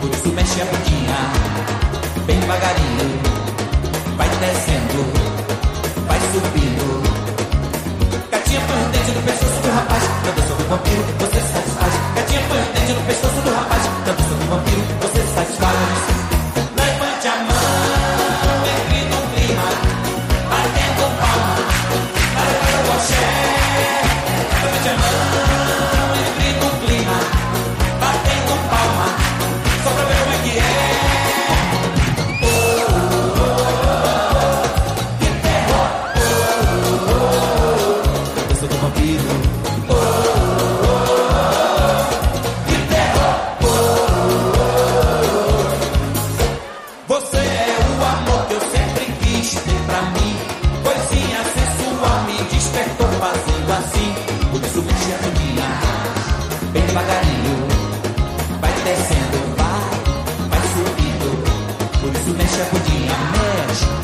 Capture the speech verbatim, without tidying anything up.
por isso mexe a bundinha, bem devagarinho. Vai descendo, vai subindo. Gatinha põe o dente no pescoço do rapaz, na dança do vampiro você satisfaz. Gatinha põe o dente no pescoço do rapaz, na dança do vampiro você satisfaz. Levante a mão, entre no clima, batendo palma, para o axé. Levante a mão, entre no clima, batendo palma, só pra ver como é que é. Você é o amor que eu sempre quis ter pra mim. Coisinha sensual me despertou fazendo assim. Por isso mexe a bundinha, bem devagarinho. Vai descendo, vai, vai subindo. Por isso mexe a bundinha, mexe.